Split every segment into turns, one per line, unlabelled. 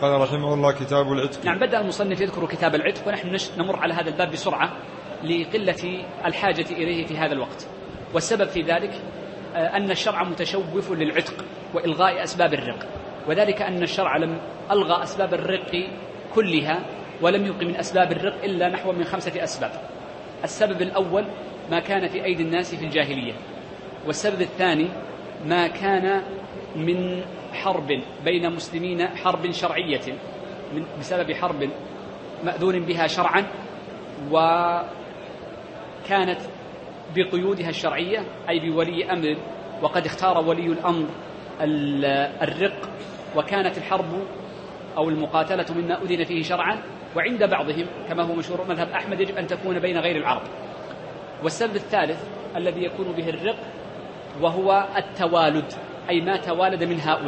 قال رحمه الله كتاب العتق.
نعم، بدأ المصنف يذكر كتاب العتق، ونحن نمر على هذا الباب بسرعة لقلة الحاجة إليه في هذا الوقت. والسبب في ذلك أن الشرع متشوف للعتق وإلغاء أسباب الرق، وذلك أن الشرع لم ألغى أسباب الرق كلها، ولم يلق من أسباب الرق إلا نحو من 5 أسباب. السبب الأول ما كان في أيدي الناس في الجاهلية، والسبب الثاني ما كان من حرب بين مسلمين، حرب شرعية بسبب حرب مأذون بها شرعا وكانت بقيودها الشرعية، أي بولي أمر وقد اختار ولي الأمر الرق، وكانت الحرب أو المقاتلة مما أذن فيه شرعا، وعند بعضهم كما هو مشهور مذهب أحمد يجب أن تكون بين غير العرب. والسبب الثالث الذي يكون به الرق وهو التوالد، أي ما توالد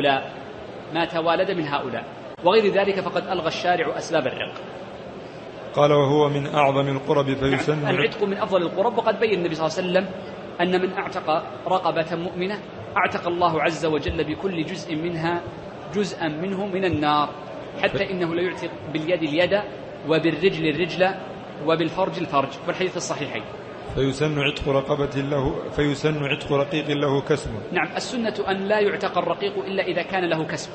من هؤلاء وغير ذلك، فقد ألغى الشارع أسباب الرق.
قال وهو من أعظم القرب فيسن.
العتق من أفضل القرب، وقد بين النبي صلى الله عليه وسلم أن من أعتق رقبة مؤمنة أعتق الله عز وجل بكل جزء منها جزءا منه من النار، حتى إنه لا يعتق باليد اليد وبالرجل الرجل وبالفرج الفرج، والحديث الصحيحين.
فيسن عتق رقيق له كسب.
نعم، السنة أن لا يعتق الرقيق إلا إذا كان له كسب،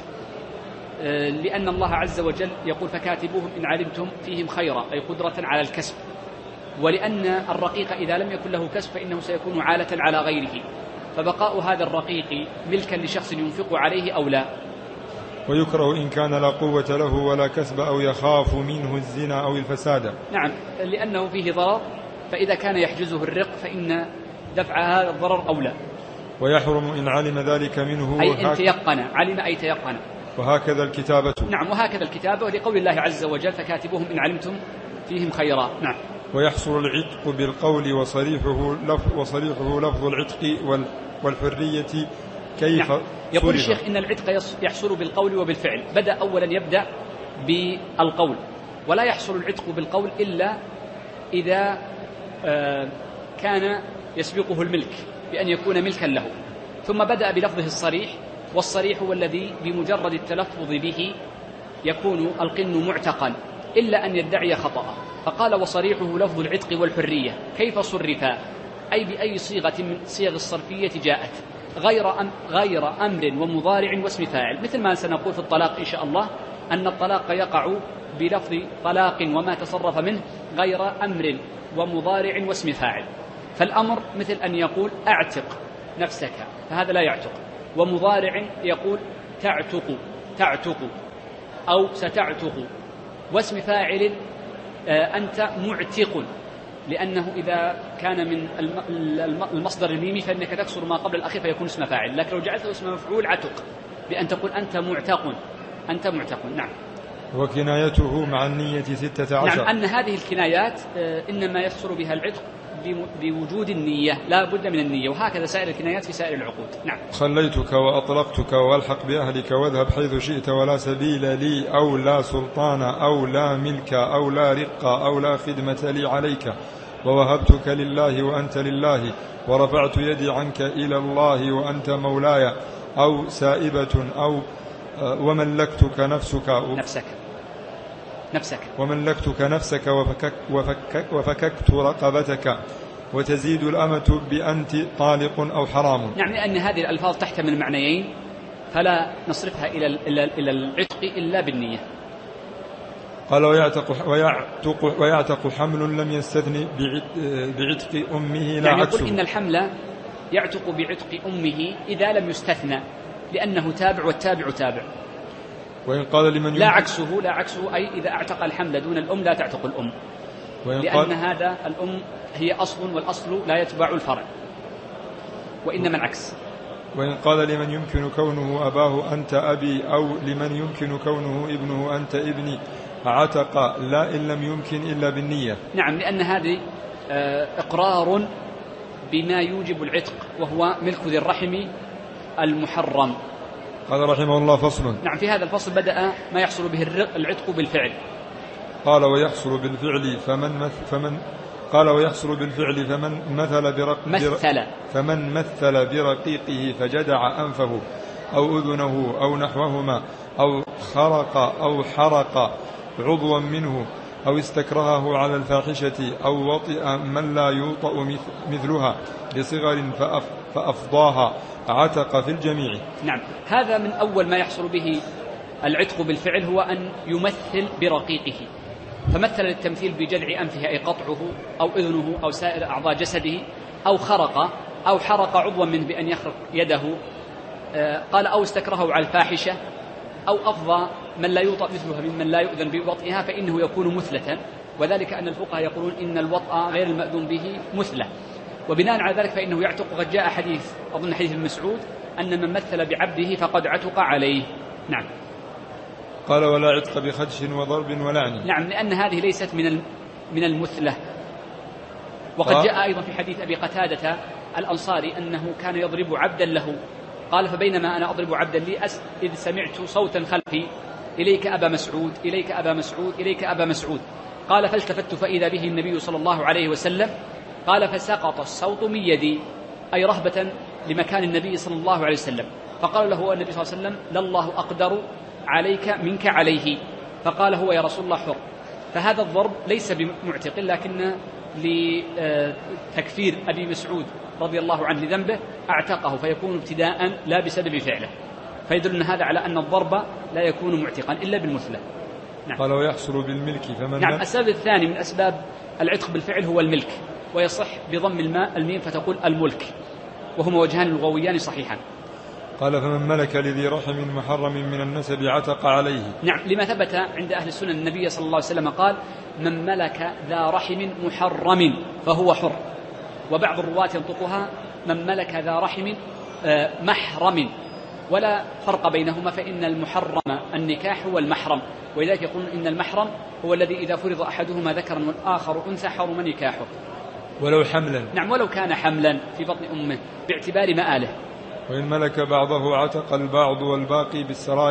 لأن الله عز وجل يقول فكاتبوهم إن علمتم فيهم خيرا، أي قدرة على الكسب، ولأن الرقيق إذا لم يكن له كسب فإنه سيكون عالة على غيره، فبقاء هذا الرقيق ملكا لشخص ينفق عليه أو لا.
ويكره إن كان لا قوة له ولا كسب أو يخاف منه الزنا أو الفساد.
نعم، لأنه فيه ضرر، فإذا كان يحجزه الرق فإن دفع هذا الضرر أولى.
ويحرم إن علم ذلك منه،
أي إن تيقن، علم أي تيقن.
وهكذا الكتابة.
نعم، وهكذا الكتابة، ولقول الله عز وجل فكاتبوهم إن علمتم فيهم خيرا. نعم.
ويحصل العتق بالقول وصريحه لفظ العتق والحرية كيف.
نعم. يقول الشيخ إن العتق يحصل بالقول وبالفعل. بدأ أولا يبدأ بالقول، ولا يحصل العتق بالقول إلا إذا كان يسبقه الملك بأن يكون ملكا له، ثم بدأ بلفظه الصريح، والصريح هو الذي بمجرد التلفظ به يكون القن معتقا إلا أن يدعي خطأ، فقال وصريحه لفظ العتق والحرية كيف صرفا، أي بأي صيغة من صيغ الصرفية جاءت، غير أمر ومضارع واسم فاعل، مثل ما سنقول في الطلاق إن شاء الله أن الطلاق يقع بلفظ طلاق وما تصرف منه غير أمر ومضارع واسم فاعل. فالأمر مثل أن يقول أعتق نفسك، فهذا لا يعتق، ومضارع يقول تعتق أو ستعتق، واسم فاعل أنت معتق، لأنه إذا كان من المصدر الميمي فإنك تكسر ما قبل الأخير فيكون اسم فاعل، لكن لو جعلته اسم مفعول عتق، بأن تقول أنت معتق. نعم.
وكنايته مع النية 16.
نعم، أن هذه الكنايات إنما يحصل بها العتق بوجود النية، لا بد من النية، وهكذا سائر الكنايات في سائر العقود. نعم.
خليتك وأطلقتك والحق بأهلك واذهب حيث شئت ولا سبيل لي أو لا سلطان أو لا ملك أو لا رق أو لا خدمة لي عليك، ووهبتك لله وأنت لله، ورفعت يدي عنك إلى الله وأنت مولاي، أو سائبة أو وملكتك نفسك وملكتك نفسك وفككت رقبتك، وتزيد الأمة بأنت طالق أو حرام.
نعم، لأن هذه الألفاظ تحتمل معنيين، فلا نصرفها إلى العتق إلا بالنية.
قال ويعتق حمل لم يستثني بعتق أمه لا عكسه.
يقول إن الحمل يعتق بعتق أمه إذا لم يستثنى، لأنه تابع والتابع تابع.
وإن قال لمن
لا عكسه أي إذا اعتق الحمل دون الأم لا تعتق الأم، لأن هذا الأم هي أصل، والأصل لا يتبع الفرع، وإنما العكس.
وإن قال لمن يمكن كونه أباه أنت أبي، أو لمن يمكن كونه ابنه أنت ابني، عتق لا إن لم يمكن إلا بالنية.
نعم، لأن هذه إقرار بما يوجب العتق، وهو ملك ذي الرحم المحرم.
قال رحمه الله فصل.
نعم، في هذا الفصل بدأ ما يحصل به العتق بالفعل.
قال ويحصل بالفعل فمن مثل برقيقه فجدع أنفه أو أذنه أو نحوهما أو خرق أو حرق عضوا منه أو استكرهه على الفاحشة أو وطئ من لا يوطأ مثلها لصغر فأفضاها عتق في الجميع.
نعم، هذا من أول ما يحصل به العتق بالفعل، هو أن يمثل برقيقه، فمثل التمثيل بجذع أنفه أي قطعه أو إذنه أو سائر أعضاء جسده، أو خرق أو حرق عضوا منه بأن يخرق يده، قال أو استكرهه على الفاحشة، أو أفضى من لا يوطأ مثلها ممن لا يؤذن بوطئها فإنه يكون مثلة، وذلك أن الفقهاء يقولون إن الوطأ غير المأذون به مثلة، وبناء على ذلك فإنه يعتق. وقد جاء حديث أظن حديث ابن مسعود أن من مثل بعبده فقد عتق عليه. نعم.
قال ولا عتق بخدش وضرب ولعن.
نعم، لأن هذه ليست من المثلة. وقد جاء أيضا في حديث أبي قتادة الأنصاري أنه كان يضرب عبدا له، قال فبينما أنا أضرب عبدا لي إذ سمعت صوتا خلفي إليك أبا مسعود إليك أبا مسعود إليك أبا مسعود، قال فالتفت فإذا به النبي صلى الله عليه وسلم، قال فسقط الصوت من يدي، أي رهبة لمكان النبي صلى الله عليه وسلم، فقال له النبي صلى الله عليه وسلم لله أقدر عليك منك عليه، فقال هو يا رسول الله حر. فهذا الضرب ليس بمعتق، لكن لتكفير أبي مسعود رضي الله عنه لذنبه أعتقه، فيكون ابتداء لا بسبب فعله، فيدل هذا على أن الضرب لا يكون معتقا إلا بالمثلة.
نعم. قال ويحصل بالملك فمن
نعم. السبب الثاني من أسباب العتق بالفعل هو الملك، ويصح بضم الميم فتقول الملك، وهما وجهان لغويان صحيحان.
قال فمن ملك لذي رحم محرم من النسب عتق عليه.
نعم، لما ثبت عند أهل السنة النبي صلى الله عليه وسلم قال من ملك ذا رحم محرم فهو حر، وبعض الرواة ينطقها من ملك ذا رحم محرم، ولا فرق بينهما، فإن المحرم النكاح هو المحرم، ولذلك يقولون إن المحرم هو الذي إذا فرض أحدهما ذكرا والآخر أنثى حرم نكاحه
ولو حملا.
نعم، ولو كان حملا في بطن أمه باعتبار مآله.
وإن ملك بعضه عتق البعض والباقي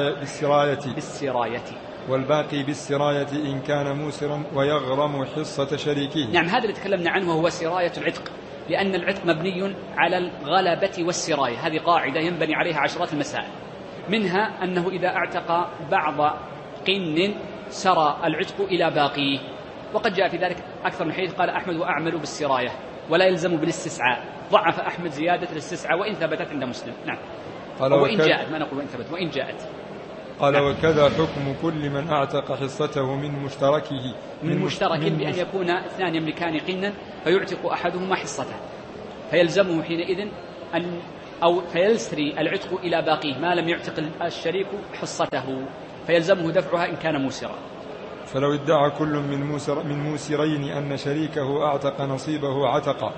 بالسراية والباقي بالسراية إن كان موسرا ويغرم حصة شريكه.
نعم، هذا اللي تكلمنا عنه هو سراية العتق، لأن العتق مبني على الغلبة والسراية، هذه قاعدة ينبني عليها عشرات المسائل، منها أنه إذا اعتق بعض قن سرى العتق إلى باقيه، وقد جاء في ذلك أكثر من حديث، قال أحمد وأعمل بالسراية ولا يلزم بالاستسعاء، ضعف أحمد زيادة الاستسعاء وإن ثبتت عند مسلم. نعم. وإن جاءت، ما نقول وإن ثبت، وإن جاءت.
قال نعم. وكذا حكم كل من أعتق حصته من مشتركه
بأن يكون اثنان يملكان قنا فيعتق أحدهما حصته، فيلزمه حينئذ أو فيسري العتق إلى باقيه ما لم يعتق الشريك حصته، فيلزمه دفعها إن كان موسرا.
فلو ادعى كل من موسرين أن شريكه أعتق نصيبه عتق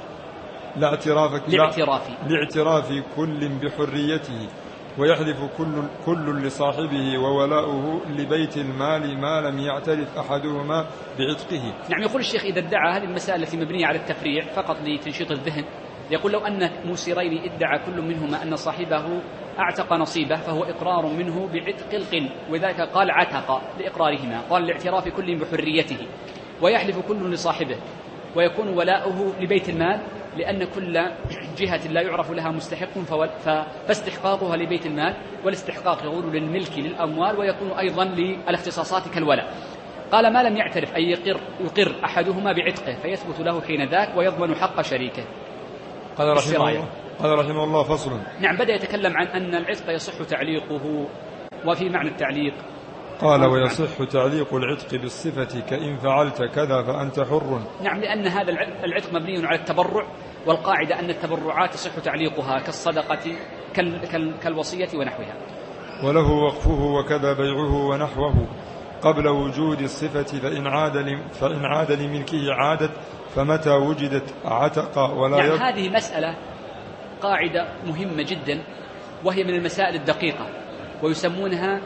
لاعتراف كل بحريته، ويحلف كل لصاحبه وولاؤه لبيت المال ما لم يعترف أحدهما بعتقه.
نعم، يقول الشيخ إذا ادعى هذه المسائل التي مبنية على التفريع فقط لتنشيط الذهن، يقول لو أن موسرين ادعى كل منهما أن صاحبه أعتق نصيبه فهو إقرار منه بعتق القن، وذلك قال عتق لإقرارهما، قال لاعتراف كل بحريته، ويحلف كل لصاحبه، ويكون ولاؤه لبيت المال، لأن كل جهة لا يعرف لها مستحق فاستحقاقها لبيت المال، والاستحقاق يقول للملك للأموال، ويكون أيضا للاختصاصات كالولاء. قال ما لم يعترف أي يقر أحدهما بعتقه فيثبت له حين ذاك ويضمن حق شريكه.
قال رحمه الله فصل.
نعم، بدأ يتكلم عن أن العتق يصح تعليقه، وفي معنى التعليق
قال ويصح تعليق العتق بالصفة كإن فعلت كذا فأنت حر.
نعم، لأن هذا العتق مبني على التبرع، والقاعدة أن التبرعات يصح تعليقها كالصدقة كالوصية ونحوها.
وله وقفه وكذا بيعه ونحوه قبل وجود الصفة، فإن عاد لملكه عادت، فمتى وجدت عتق ولا
يعني هذه مسألة قاعدة مهمة جدا، وهي من المسائل الدقيقة، ويسمونها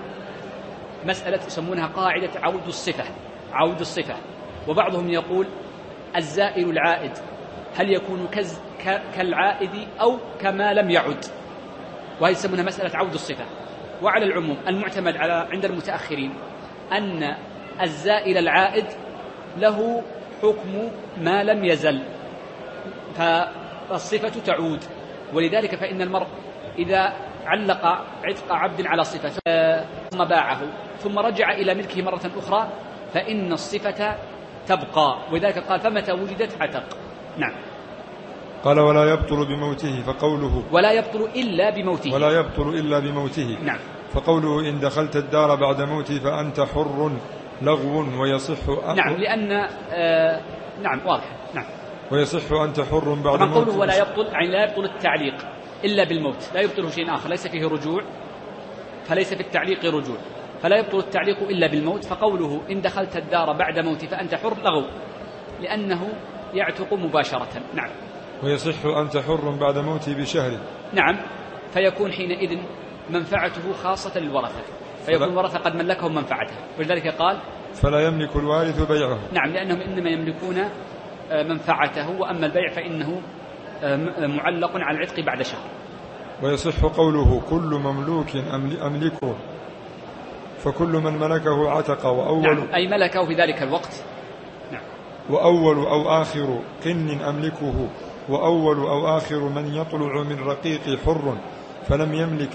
قاعدة عود الصفة. وبعضهم يقول الزائر العائد هل يكون كالعائد أو كما لم يعد، وهي يسمونها مسألة عود الصفة. وعلى العموم المعتمد عند المتأخرين أن الزائر العائد له حكم ما لم يزل، فالصفة تعود، ولذلك فإن المرء إذا علق عتق عبد على صفة ثم باعه ثم رجع إلى ملكه مرة أخرى فإن الصفة تبقى، وذلك قال فمتى وجدت عتق. نعم.
قال ولا يبطل بموته، فقوله
ولا يبطل إلا بموته،
ولا يبطل إلا بموته.
نعم.
فقوله إن دخلت الدار بعد موتي فأنت حر لغو ويصح
نعم، لأن نعم واضح. نعم.
ويصح أنت حر بعد موتي.
قوله ولا يبطل يعني لا يبطل التعليق إلا بالموت، لا يبطله شيء آخر، ليس فيه رجوع، فليس في التعليق رجوع، فلا يبطل التعليق إلا بالموت. فقوله إن دخلت الدار بعد موتي فأنت حر لغو، لأنه يعتق مباشرة. نعم.
ويصح أنت حر بعد موتي بشهر.
نعم، فيكون حينئذ منفعته خاصة للورثة، فيكون الورثة قد ملكهم منفعته، ولذلك قال
فلا يملك الوارث بيعه.
نعم، لأنهم إنما يملكون منفعته، وأما البيع فإنه معلق على العتق بعد شهر.
ويصح قوله كل مملوك أملكه، فكل من ملكه عتق. وأول
نعم، أي ملكه في ذلك الوقت. نعم.
وأول أو آخر قن أملكه، وأول أو آخر من يطلع من رقيقي حر فلم يملك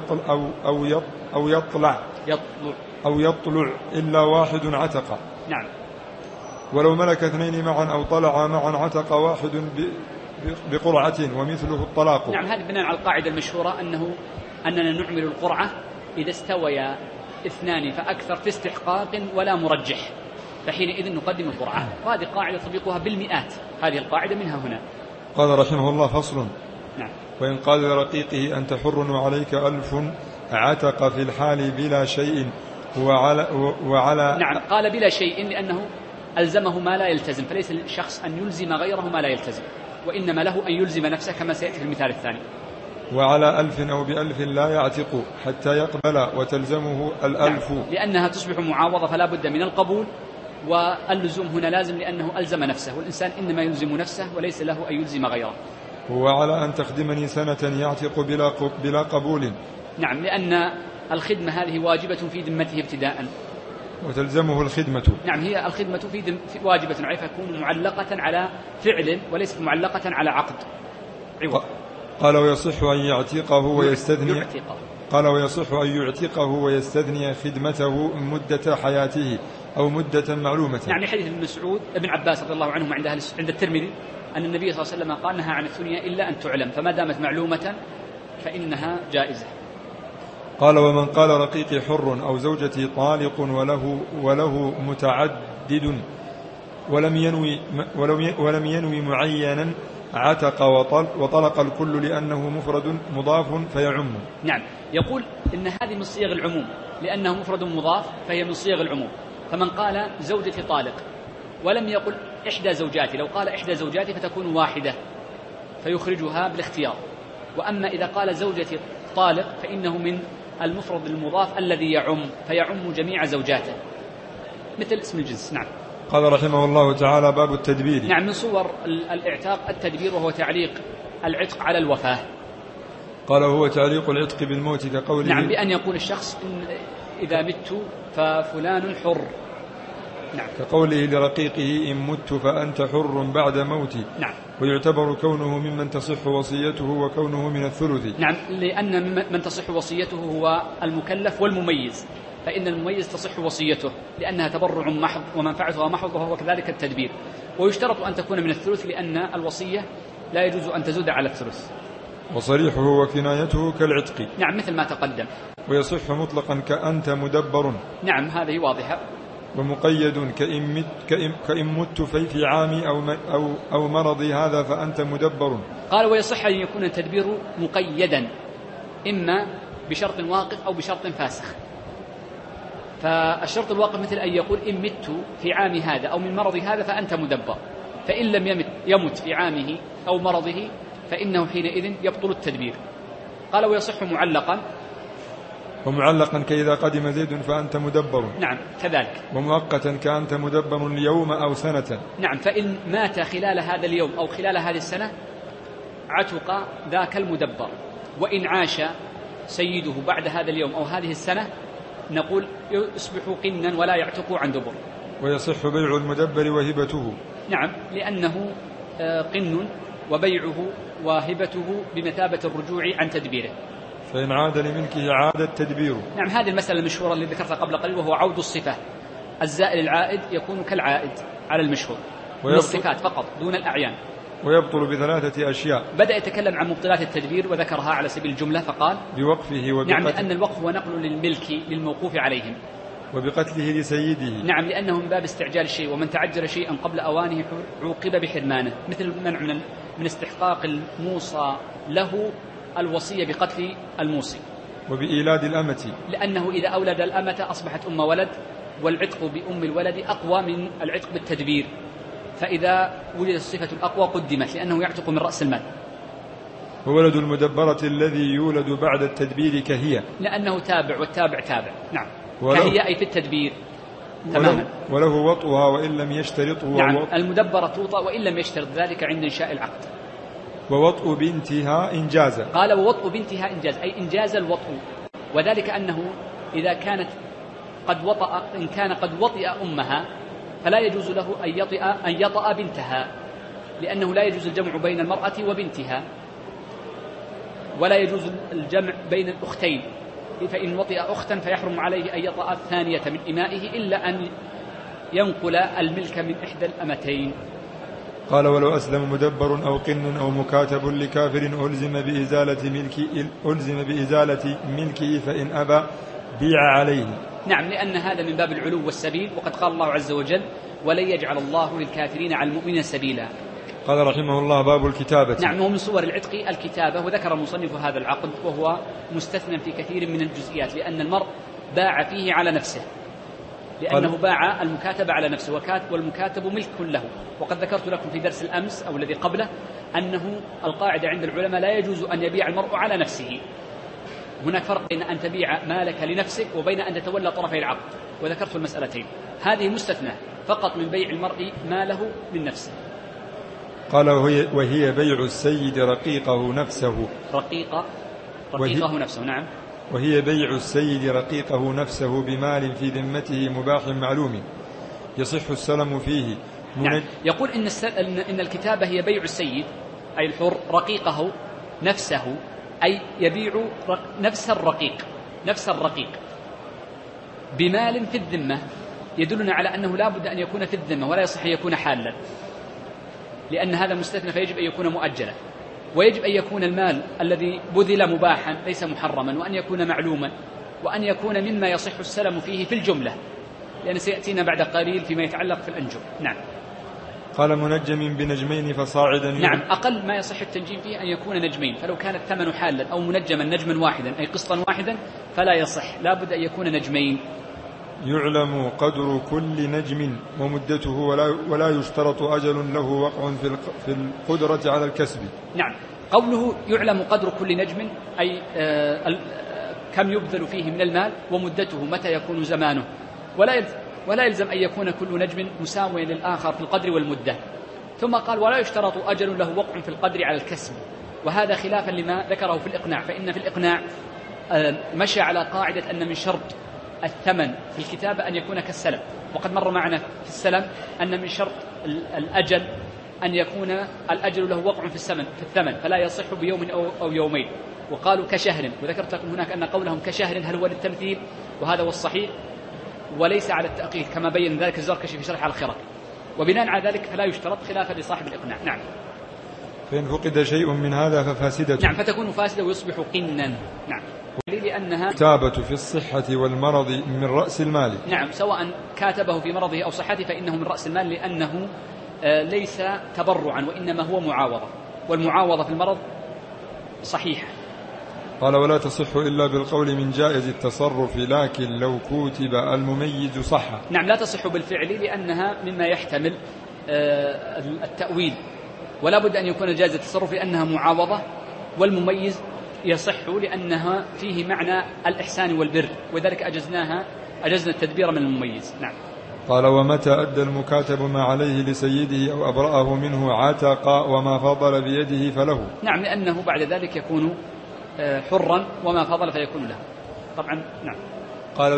أو يطلع إلا واحد عتق.
نعم.
ولو ملك اثنين معا أو طلع معا عتق واحد بقرعة ومثله الطلاق.
نعم، هذا بناء على القاعدة المشهورة أننا نعمل القرعة إذا استويا اثنان فأكثر في استحقاق ولا مرجح، فحينئذ نقدم القرعة، وهذه قاعدة تطبيقها بالمئات، هذه القاعدة منها هنا.
قال رحمه الله فصل.
نعم.
وإن قال لرقيقه أنت حر وعليك 1000 عتق في الحال بلا شيء وعلى
نعم، قال بلا شيء لأنه ألزمه ما لا يلتزم، فليس للشخص أن يلزم غيره ما لا يلتزم، وإنما له أن يلزم نفسه كما سيأتي في المثال الثاني.
وعلى 1000 أو ب1000 لا يعتق حتى يقبل وتلزمه 1000.
نعم، لأنها تصبح معاوضة فلا بد من القبول، واللزوم هنا لازم لأنه ألزم نفسه، والإنسان إنما يلزم نفسه وليس له أن يلزم غيره.
وعلى أن تخدمني سنة يعتق بلا قبول.
نعم، لأن الخدمة هذه واجبة في ذمته ابتداء،
وتلزمه الخدمة.
نعم، هي الخدمة في واجبة عليه، فيكون معلقة على فعل وليست معلقة على عقد عوض.
قال ويصح أن يعتقه ويستثني. قال ويصح أن يعتقه ويستثني خدمته مدة حياته أو مدة معلومة.
يعني حديث ابن مسعود ابن عباس رضي الله عنهما عند الترمذي أن النبي صلى الله عليه وسلم قال نهى عن الثنيا إلا أن تعلم، فما دامت معلومة فإنها جائزة.
قال ومن قال رقيقي حر أو زوجتي طالق وله متعدد ولم ينوي معينا عتق وطلق الكل لأنه مفرد مضاف فيعم.
نعم، يقول إن هذه من صيغ العموم، لأنه مفرد مضاف فهي من صيغ العموم. فمن قال زوجتي طالق ولم يقل إحدى زوجاتي، لو قال إحدى زوجاتي فتكون واحدة فيخرجها بالاختيار، وأما إذا قال زوجتي طالق فإنه من المفرد المضاف الذي يعم، فيعم جميع زوجاته مثل اسم الجنس. نعم.
قال رحمه الله تعالى باب التدبير.
نعم، من صور الاعتاق التدبير، وهو تعليق العتق على الوفاة.
قال هو تعليق العتق بالموت كقوله.
نعم، بأن يقول الشخص إن إذا مت ففلان حر. نعم.
كقوله لرقيقه إن مت فأنت حر بعد موتي.
نعم.
ويعتبر كونه ممن تصح وصيته وكونه من الثلث.
نعم، لأن من تصح وصيته هو المكلف والمميز، فإن المميز تصح وصيته لأنها تبرع محض ومنفعتها محض، وهو كذلك التدبير. ويشترط أن تكون من الثلث لأن الوصية لا يجوز أن تزود على الثلث.
وصريحه وكنايته كالعتق.
نعم، مثل ما تقدم.
ويصح مطلقا كأنت مدبر.
نعم، هذه واضحة.
ومقيد كإن مت في عامي أو مرضي هذا فأنت مدبر.
قال ويصح أن يكون التدبير مقيدا، إما بشرط واقف أو بشرط فاسخ. فالشرط الواقف مثل أن يقول إن مت في عام هذا أو من مرض هذا فأنت مدبر، فإن لم يمت في عامه أو مرضه فإنه حينئذ يبطل التدبير. قال ويصح معلقا.
ومعلقا كإذا قدم زيد فأنت مدبر.
نعم، كذلك.
ومؤقتا كأنت مدبر اليوم أو سنة.
نعم، فإن مات خلال هذا اليوم أو خلال هذه السنة عتق ذاك المدبر، وإن عاش سيده بعد هذا اليوم أو هذه السنة نقول يصبح قنا ولا يعتق عن دبر.
ويصح بيع المدبر وهبته.
نعم، لأنه قن، وبيعه وهبته بمثابة الرجوع عن تدبيره.
فإن عاد لملكه عاد التدبير.
نعم، هذه المسألة المشهورة اللي ذكرتها قبل قليل، وهو عود الصفة. الزائل العائد يكون كالعائد على المشهور من الصفات فقط دون الأعيان.
ويبطل بثلاثة أشياء.
بدأ يتكلم عن مبطلات التدبير وذكرها على سبيل الجملة فقال
بوقفه
نعم، لأن الوقف هو نقل للملك للموقوف عليهم،
وبقتله لسيده.
نعم، لأنه من باب استعجال الشيء، ومن تعجل شيئا قبل أوانه عوقب بحرمانه، مثل المنع من استحقاق الموصى له الوصية بقتل الموصي.
وبإيلاد الأمة،
لأنه إذا أولد الأمة أصبحت أم ولد، والعتق بأم الولد أقوى من العتق بالتدبير، فإذا ولد الصفة الأقوى قدمت لأنه يعتق من رأس المال.
وولد المدبرة الذي يولد بعد التدبير كهي،
لأنه تابع، والتابع تابع. نعم، كهي أي في التدبير تماما.
وله وطئها وإن لم يشترطه.
نعم، المدبرة توطأ وإن لم يشترط ذلك عند إنشاء العقد.
ووطء بنتها إنجازا.
قال ووطء بنتها إنجاز، أي إنجاز الوطء، وذلك أنه إذا كانت قد وطأ، إن كان قد وطئ أمها فلا يجوز له أن يطأ بنتها، لأنه لا يجوز الجمع بين المرأة وبنتها، ولا يجوز الجمع بين الأختين، فإن وطئ أختا فيحرم عليه أن يطأ الثانية من إمائه إلا أن ينقل الملك من إحدى الأمتين.
قال ولو أسلم مدبر أو قن أو مكاتب لكافر ألزم بإزالة ملكه فإن أبى بيع عليه.
نعم، لأن هذا من باب العلو والسبيل، وقد قال الله عز وجل ولن يجعل الله للكافرين على المؤمنين سبيلا.
قال رحمه الله باب الكتابة.
نعم، ومن صور العتق الكتابة، وذكر مصنف هذا العقد وهو مستثنى في كثير من الجزئيات، لأن المرء باع فيه على نفسه، لأنه باع المكاتبة على نفسه، والمكاتب ملك له. وقد ذكرت لكم في درس الأمس أو الذي قبله أنه القاعدة عند العلماء لا يجوز أن يبيع المرء على نفسه. هناك فرق بين أن تبيع مالك لنفسك وبين أن تتولى طرفي العقد، وذكرت المسألتين. هذه مستثنى فقط من بيع المرء ماله من نفسه.
قال وهي بيع السيد رقيقه نفسه.
رقيقه نفسه. نعم،
وهي بيع السيد رقيقه نفسه بمال في ذمته مباح معلوم يصح السلم فيه.
نعم، يقول إن الكتابة هي بيع السيد أي الحر رقيقه نفسه، أي يبيع نفس الرقيق بمال في الذمة، يدلنا على أنه لا بد أن يكون في الذمة ولا يصح أن يكون حالا، لأن هذا مستثنى فيجب أن يكون مؤجلا، ويجب أن يكون المال الذي بذل مباحا ليس محرما، وأن يكون معلوما، وأن يكون مما يصح السلم فيه في الجملة، لأن سيأتينا بعد قليل فيما يتعلق في الأنجم. نعم.
قال منجم بنجمين فصاعدا.
نعم، أقل ما يصح التنجيم فيه أن يكون نجمين، فلو كان الثمن حالا أو منجما نجما واحدا أي قسطا واحدا فلا يصح، لا بد أن يكون نجمين.
يعلم قدر كل نجم ومدته ولا يشترط أجل له وقع في القدرة على الكسب.
نعم، قوله يعلم قدر كل نجم أي كم يبذل فيه من المال ومدته متى يكون زمانه، ولا يلزم أن يكون كل نجم مساويا للآخر في القدر والمدة. ثم قال ولا يشترط أجل له وقع في القدر على الكسب، وهذا خلافا لما ذكره في الإقناع، فإن في الإقناع مشى على قاعدة أن من شرط الثمن في الكتابة أن يكون كالسلم، وقد مر معنا في السلم أن من شرط الأجل أن يكون الأجل له وقع في الثمن فلا يصح بيوم أو يومين، وقالوا كشهر، وذكرت لكم هناك أن قولهم كشهر هل هو للتمثيل، وهذا هو الصحيح وليس على التأقيد كما بين ذلك الزركشي في شرح على الخرق، وبناء على ذلك فلا يشترط خلافا لصاحب الإقناع. نعم.
فإن فقد شيء من هذا ففاسدة.
نعم، فتكون فاسدة ويصبح قنا. نعم، لأنها
كتابة في الصحة والمرض من رأس المال.
نعم، سواء كاتبه في مرضه أو صحته فإنه من رأس المال، لأنه ليس تبرعا وإنما هو معاوضة، والمعاوضة في المرض صحيحة.
قال ولا تصح إلا بالقول من جائز التصرف، لكن لو كتب المميز صح.
نعم، لا تصح بالفعل لأنها مما يحتمل التأويل، ولا بد أن يكون جائز التصرف لأنها معاوضة، والمميز يصح لأنها فيه معنى الإحسان والبر، وذلك أجزنا التدبير من المميز. نعم.
قال ومتى أدى المكاتب ما عليه لسيده أو أبرأه منه عتق، وما فضل بيده فله.
نعم، لأنه بعد ذلك يكون حرا، وما فضل فيكون له طبعا. نعم.
قال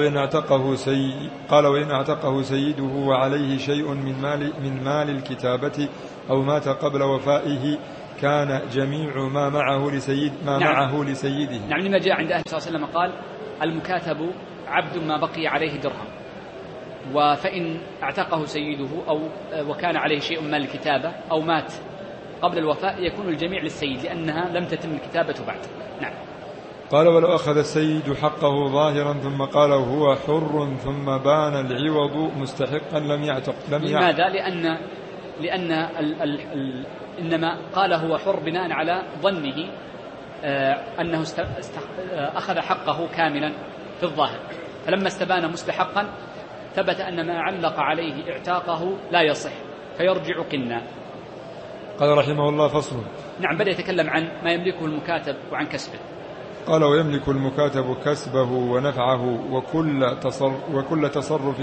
وإن اعتقه سيده وعليه شيء من مال الكتابة أو مات قبل وفائه كان جميع ما معه لسيده.
نعم، لما جاء عند أهل صلى الله عليه وسلم قال المكاتب عبد ما بقي عليه درهم، فإن اعتقه سيده أو وكان عليه شيء من الكتابة أو مات قبل الوفاء يكون الجميع للسيد لأنها لم تتم الكتابة بعد. نعم.
قال ولو أخذ السيد حقه ظاهرا ثم قال هو حر ثم بان العوض مستحقا لم يعتق.
لماذا؟ لأن إنما قال هو حر بناء على ظنه أنه أخذ حقه كاملا في الظاهر، فلما استبان مستحقا ثبت أن ما علق عليه اعتاقه لا يصح فيرجع قنا.
قال رحمه الله فصل.
نعم، بدأ يتكلم عن ما يملكه المكاتب وعن كسبه.
قال ويملك المكاتب كسبه ونفعه وكل تصرف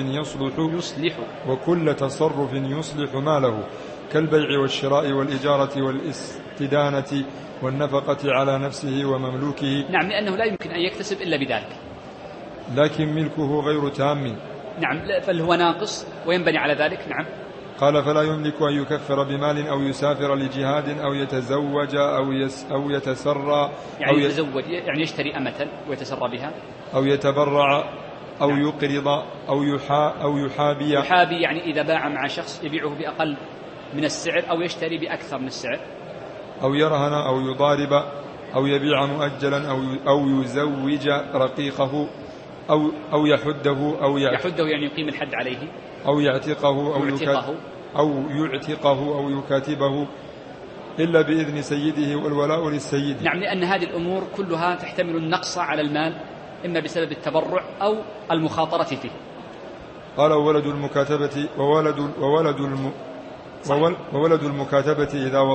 يصلح ماله كالبيع والشراء والإجارة والاستدانة والنفقة على نفسه ومملوكه.
نعم، لأنه لا يمكن أن يكتسب إلا بذلك،
لكن ملكه غير تام.
نعم، بل هو ناقص وينبني على ذلك. نعم.
قال فلا يملك أن يكفر بمال أو يسافر لجهاد أو يتزوج أو يتسرى
يتزوج يعني يشتري أمة ويتسرى بها،
أو يتبرع أو
نعم.
يقرض أو يحابي
يعني إذا باع مع شخص يبيعه بأقل من السعر أو يشتري بأكثر من السعر،
أو يرهن أو يضارب أو يبيع مؤجلا أو يزوج رقيقه أو يحده
يعني يقيم الحد عليه،
أو يعتقه أو يكاتبه إلا بإذن سيده والولاء للسيد.
نعم، لأن هذه الأمور كلها تحتمل النقص على المال إما بسبب التبرع أو المخاطرة فيه.
قال وولد المكاتبة وولد المكاتبة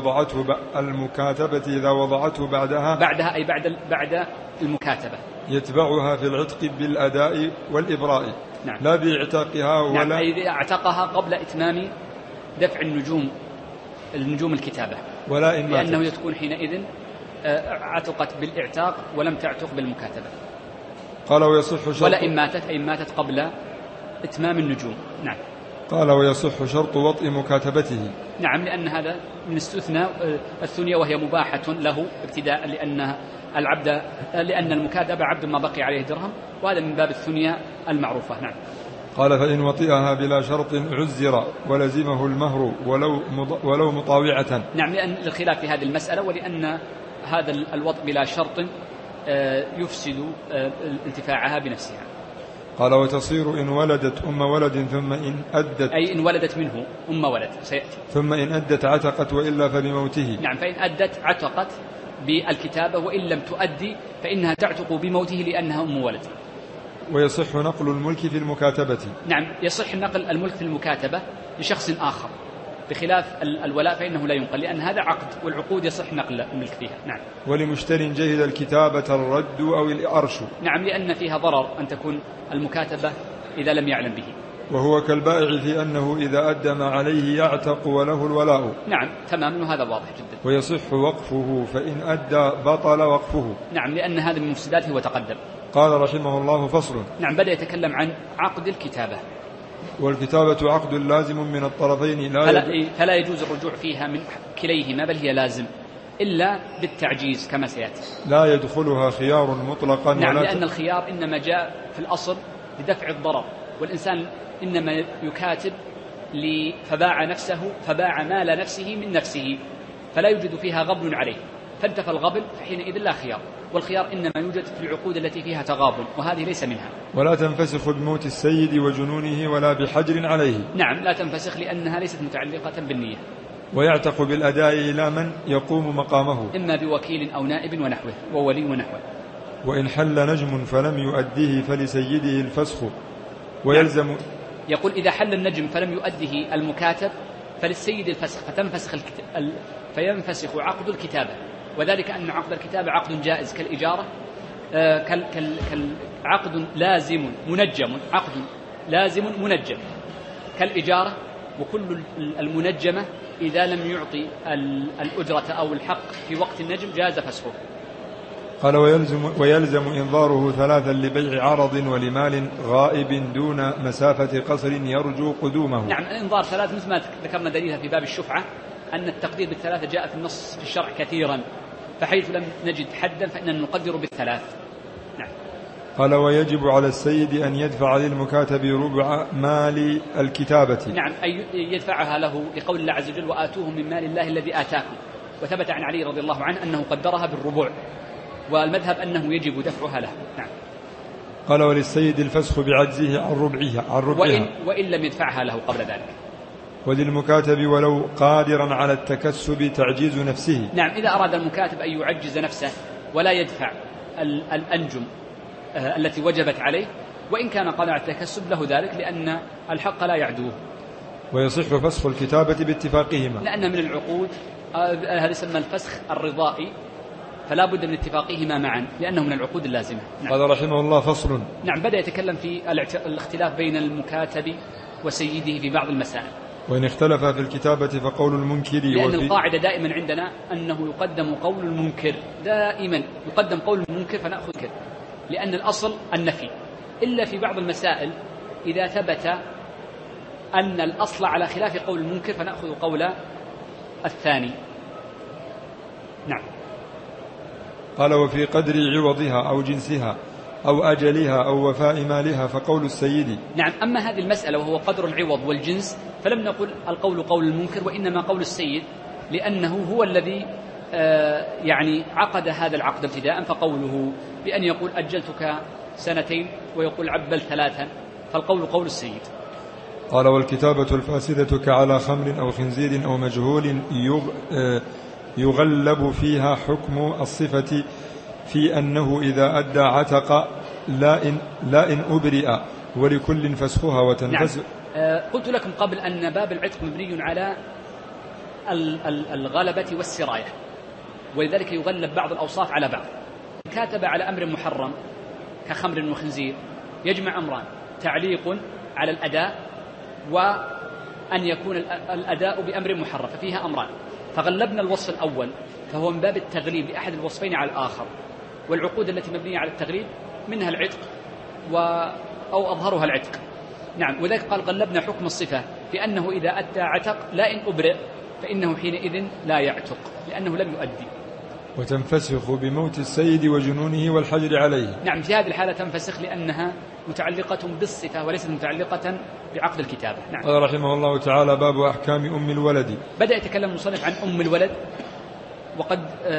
إذا وضعته بعدها
أي بعد المكاتبة
يتبعها في العتق بالأداء والإبراء.
نعم.
لا باعتاقها ولا
نعم، أي اعتقها قبل إتمام دفع النجوم الكتابة،
ولا إن ماتت،
لأنه تكون حينئذ عتقت بالإعتاق ولم تعتق بالمكاتبة.
قال ويصح شرط
ولا إن ماتت أي ماتت قبل إتمام النجوم. نعم.
قال ويصح شرط وطء مكاتبته.
نعم، لأن هذا من استثناء الثنية وهي مباحة له ابتداء لأن المكاتبة عبد ما بقي عليه درهم، وهذا من باب الثنية المعروفة. نعم.
قال فإن وطئها بلا شرط عزر ولزمه المهر ولو مطاوعة.
نعم، لأن الخلاف في هذه المسألة، ولأن هذا الوطء بلا شرط يفسد انتفاعها بنفسها.
قال وتصير إن ولدت أم ولد ثم إن أدت،
أي إن ولدت منه أم ولد سيأتي،
ثم إن أدت عتقت وإلا فبموته.
نعم، فإن أدت عتقت بالكتابة وإن لم تؤدي فإنها تعتق بموته لأنها أم ولد.
ويصح نقل الملك في المكاتبة.
نعم، يصح نقل الملك في المكاتبة لشخص آخر، بخلاف الولاء فإنه لا ينقل لأن هذا عقد، والعقود يصح نقل الملك فيها. نعم.
ولمشتر جهد الكتابة الرد أو الأرش.
نعم، لأن فيها ضرر أن تكون المكاتبة إذا لم يعلم به.
وهو كالبائع في أنه إذا أدى ما عليه يعتق وله الولاء.
نعم، تمام، وهذا واضح جدا.
ويصح وقفه فإن أدى بطل وقفه.
نعم، لأن هذا من مفسداته وتقدم.
قال رحمه الله فصل.
نعم، بدأ يتكلم عن عقد الكتابة.
والكتابة عقد لازم من الطرفين
فلا يجوز الرجوع فيها من كليهما، بل هي لازم إلا بالتعجيز كما سيأتي.
لا يدخلها خيار مطلقا.
نعم، لأن الخيار إنما جاء في الأصل لدفع الضرر، والإنسان إنما يكاتب فباع مال نفسه من نفسه، فلا يوجد فيها غبن عليه، فانتفى الغبن فحينئذ لا خيار، والخيار إنما يوجد في العقود التي فيها تغابن، وهذه ليس منها.
ولا تنفسخ بموت السيد وجنونه ولا بحجر عليه.
نعم، لا تنفسخ لأنها ليست متعلقة بالنية.
ويعتق بالأداء إلى من يقوم مقامه،
إما بوكيل أو نائب ونحوه وولي ونحوه.
وإن حل نجم فلم يؤديه فلسيده الفسخ ويلزم.
نعم. يقول إذا حل النجم فلم يؤديه المكاتب فللسيد الفسخ، فينفسخ عقد الكتابة، وذلك أن عقد الكتابة عقد جائز كالإجارة، عقد لازم منجم، عقد لازم منجم كالإجارة، وكل المنجمة إذا لم يعطي الأجرة أو الحق في وقت النجم جاز فسخه.
قال ويلزم إنظاره ثلاثا لبيع عرض ولمال غائب دون مسافة قصر يرجو قدومه.
نعم، الإنظار ثلاث مثل ما ذكرنا دليلها في باب الشفعة، أن التقدير بالثلاثة جاء في النص في الشرع كثيرا، فحيث لم نجد حدا فإننا نقدر بالثلاث. نعم.
قال ويجب على السيد أن يدفع للمكاتب ربع مال الكتابة.
نعم، أي يدفعها له لقول الله عز وجل وآتوهم من مال الله الذي آتاكم، وثبت عن علي رضي الله عنه أنه قدرها بالربع، والمذهب أنه يجب دفعها له. نعم.
قال وللسيد الفسخ بعجزه عن ربعها
وإن لم يدفعها له قبل ذلك.
وللمكاتب ولو قادرا على التكسب تعجيز نفسه.
نعم، إذا أراد المكاتب أن يعجز نفسه ولا يدفع الأنجم التي وجبت عليه، وإن كان قادر على التكسب له ذلك، لأن الحق لا يعدوه.
ويصح فسخ الكتابة باتفاقهما،
لأن من العقود هذا يسمى الفسخ الرضائي، فلا بد من اتفاقهما معا لأنه من العقود اللازمة. نعم.
قال رحمه الله فصل.
نعم، بدأ يتكلم في الاختلاف بين المكاتب وسيده في بعض المسائل.
وإن اختلف في الكتابة فقول المنكر.
لأن القاعدة دائما عندنا أنه يقدم قول المنكر، دائما يقدم قول المنكر فنأخذ كذا، لأن الأصل النفي، إلا في بعض المسائل إذا ثبت أن الأصل على خلاف قول المنكر فنأخذ قول الثاني. نعم.
قال وفي قدر عوضها أو جنسها أو أجلها أو وفاء مالها فقول السيد.
نعم، أما هذه المسألة وهو قدر العوض والجنس فلم نقل القول قول المنكر، وإنما قول السيد، لأنه هو الذي يعني عقد هذا العقد ابتداء، فقوله بأن يقول أجلتك 2 ويقول عبل 3، فالقول قول السيد.
قال والكتابة الفاسدة كعلى خمر أو خنزير أو مجهول يغلب فيها حكم الصفة في أنه إذا أدى عتق لا إن أبرئ ولكل فسخها وتنفسخ.
نعم. قلت لكم قبل أن باب العتق مبني على الغلبة والسراية، ولذلك يغلب بعض الأوصاف على بعض. كاتب على أمر محرم كخمر وخنزير يجمع أمران: تعليق على الأداء، وأن يكون الأداء بأمر محرم، ففيها أمران. فغلبنا الوصف الأول فهو من باب التغليب لأحد الوصفين على الآخر، والعقود التي مبنية على التغليب منها العتق أو أظهرها العتق. نعم، وذلك قال غلبنا حكم الصفة بأنه إذا أدى عتق لا إن أبرئ فإنه حينئذ لا يعتق لأنه لم يؤدي.
وتنفسخ بموت السيد وجنونه والحجر عليه.
نعم، في هذه الحالة تنفسخ لأنها متعلقة بالصفة وليست متعلقة بعقد الكتابة. نعم.
قال رحمه الله تعالى باب أحكام أم الولد.
بدأ يتكلم المصنف عن أم الولد، وقد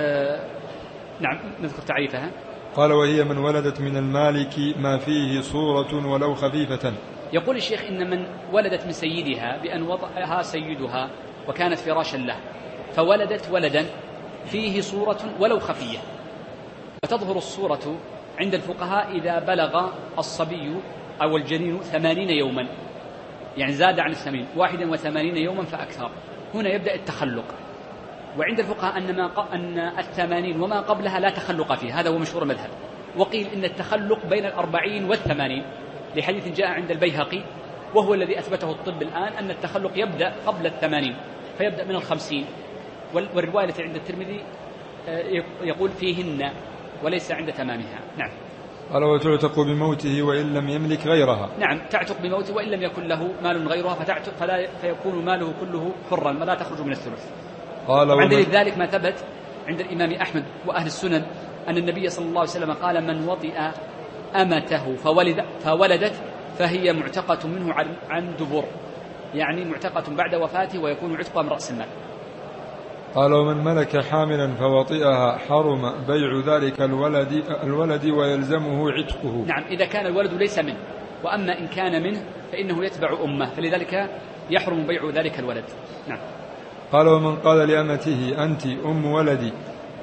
نعم نذكر تعريفها.
قال وهي من ولدت من المالك ما فيه صورة ولو خفيفة.
يقول الشيخ إن من ولدت من سيدها بأن وضعها سيدها وكانت فراشا له، فولدت ولدا فيه صورة ولو خفية، وتظهر الصورة عند الفقهاء إذا بلغ الصبي أو الجنين 80 يوما، يعني زاد عن 81 يوما فأكثر، هنا يبدأ التخلق. وعند الفقهاء أن 80 وما قبلها لا تخلق فيه، هذا هو مشهور المذهب. وقيل إن التخلق بين 40 و80 لحديث جاء عند البيهقي وهو الذي أثبته الطب الآن، أن التخلق يبدأ قبل 80 فيبدأ من 50. والرواية التي عند الترمذي يقول فيهن وليس عند تمامها. نعم.
قال وتعتق بموته وإن لم يملك غيرها.
نعم، تعتق بموته وإن لم يكن له مال غيرها فيكون ماله كله حرا ولا تخرج من الثلث. عند ذلك ما ثبت عند الإمام أحمد وأهل السنن أن النبي صلى الله عليه وسلم قال من وطئ أمته فولدت فهي معتقة منه عن دبر، يعني معتقة بعد وفاته ويكون عتقها من رأس المال.
قال ومن ملك حاملا فوطئها حرم بيع ذلك الولد ويلزمه عتقه.
نعم، إذا كان الولد ليس منه، وأما إن كان منه فإنه يتبع أمه، فلذلك يحرم بيع ذلك الولد. نعم.
قال ومن قال لأمته أنت أم ولدي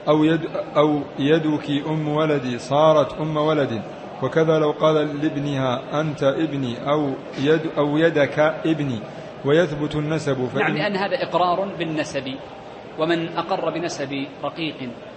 أو يدك أم ولدي صارت أم ولد، وكذا لو قال لابنها أنت ابني أو يدك ابني ويثبت النسب.
نعم، لأن هذا إقرار بالنسب، ومن أقر بنسب رقيق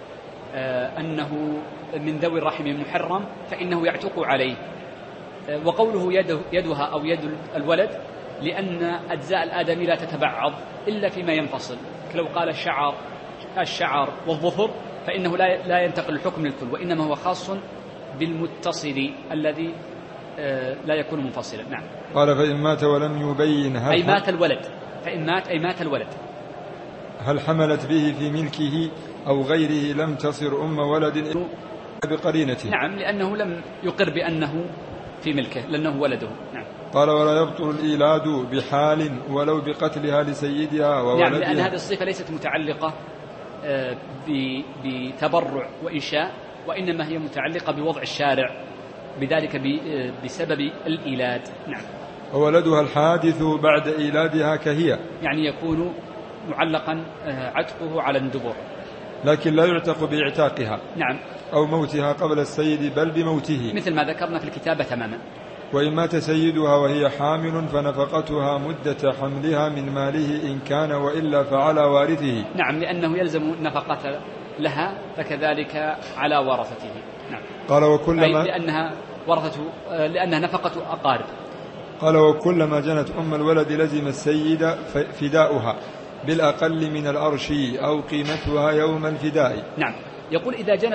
أنه من ذوي الرحم محرم فإنه يعتق عليه. وقوله يدها أو يد الولد لأن أجزاء الآدمي لا تتبعض إلا فيما ينفصل، لو قال الشعر والظفر فإنه لا ينتقل الحكم للكل، وإنما هو خاص بالمتصل الذي لا يكون منفصلا. نعم.
قال فإن مات ولم يبين
أي مات الولد، فإن مات أي مات الولد.
هل حملت به في ملكه أو غيره لم تصر أم ولد بقرينته.
نعم، لأنه لم يقر بأنه في ملكه لأنه ولده. نعم.
قال ولا يبطل الإيلاد بحال ولو بقتلها لسيدها وولدها.
نعم، لأن هذه الصفة ليست متعلقة بتبرع وإنشاء، وإنما هي متعلقة بوضع الشارع بذلك بسبب الإيلاد. نعم.
وولدها الحادث بعد إيلادها كهي،
يعني يكون معلقا عتقه على الدبر،
لكن لا يعتق باعتاقها.
نعم.
أو موتها قبل السيد بل بموته،
مثل ما ذكرنا في الكتابة تماما.
وإن مات سيدها وهي حامل فنفقتها مدة حملها من ماله إن كان، وإلا فعلى وارثه.
نعم، لأنه يلزم النفقة لها، فكذلك على ورثته. نعم.
قال وكلما
لأنها نفقة أقارب.
قال وكلما جنت أم الولد لزم السيد فداؤها بالأقل من الأرش أو قيمتها يوم الفداء.
نعم. يقول إذا جنت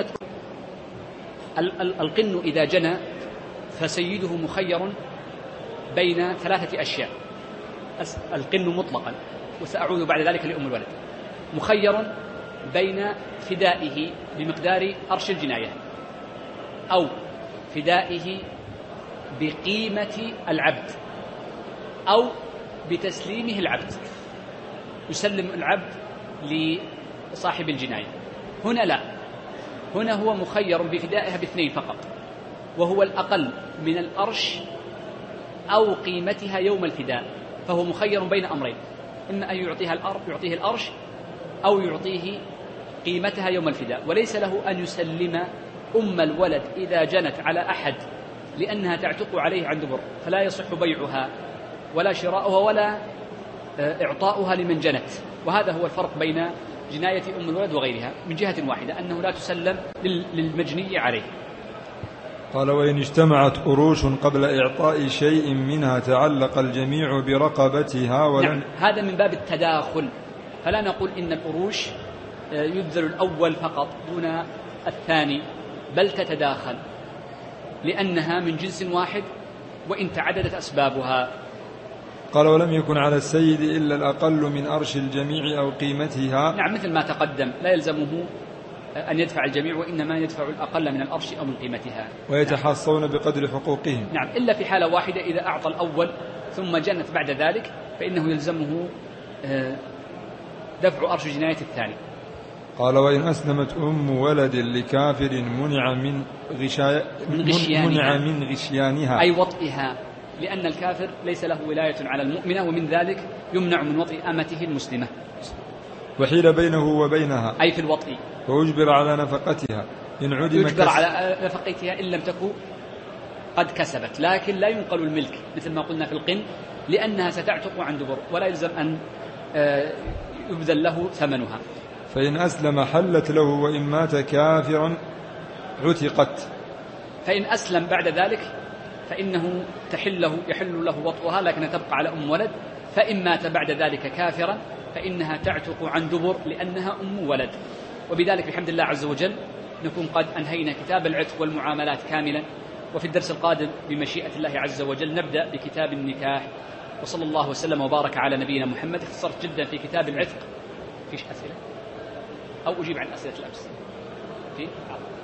القن إذا جنى فسيده مخير بين 3 أشياء. القن مطلقا، وسأعود بعد ذلك لأم الولد. مخير بين فدائه بمقدار أرش الجناية، أو فدائه بقيمة العبد، أو بتسليمه العبد، يسلم العبد لصاحب الجناية. هنا لا، هنا هو مخير بفدائها ب2 فقط، وهو الأقل من الأرش أو قيمتها يوم الفداء، فهو مخير بين أمرين، إما أن يعطيه الأرش أو يعطيه قيمتها يوم الفداء. وليس له أن يسلم أم الولد إذا جنت على أحد لأنها تعتق عليه عن دبر، فلا يصح بيعها ولا شراؤها ولا إعطاؤها لمن جنت. وهذا هو الفرق بين جناية أم الولد وغيرها، من جهة واحدة أنه لا تسلم للمجني عليه.
قال وإن اجتمعت أروش قبل إعطاء شيء منها تعلق الجميع برقبتها
نعم، هذا من باب التداخل، فلا نقول إن الأروش يبذل الأول فقط دون الثاني، بل تتداخل لأنها من جنس واحد وإن تعددت أسبابها.
قال ولم يكن على السيد إلا الأقل من أرش الجميع أو قيمتها.
نعم، مثل ما تقدم، لا يلزمه أن يدفع الجميع، وإنما يدفع الأقل من الأرش أو من قيمتها.
ويتحصون بقدر حقوقهم.
نعم، إلا في حالة واحدة، إذا أعطى الأول ثم جنت بعد ذلك فإنه يلزمه دفع أرش جناية الثاني.
قال وإن أسلمت أم ولد لكافر منع من غشيانها
أي وطئها، لأن الكافر ليس له ولاية على المؤمنة، ومن ذلك يمنع من وطئ أمته المسلمة.
وحيل بينه وبينها
أي في الوطئ،
ويجبر على نفقتها إن عدم
يجبر على نفقتها إن لم تكن قد كسبت، لكن لا ينقل الملك مثل ما قلنا في القن، لأنها ستعتق عن دبر ولا يلزم أن يبذل له ثمنها.
فإن أسلم حلت له، وإن مات كافرا عتقت.
فإن أسلم بعد ذلك فإنه يحل له وطئها، لكنها تبقى على أم ولد. فإن مات بعد ذلك كافرا فإنها تعتق عن دبر لأنها أم ولد. وبذلك بحمد الله عز وجل نكون قد أنهينا كتاب العتق والمعاملات كاملا، وفي الدرس القادم بمشيئة الله عز وجل نبدأ بكتاب النكاح. وصلى الله وسلم وبارك على نبينا محمد. اختصرت جدا في كتاب العتق. فيش أسئلة أو أجيب عن أسئلة الأمس؟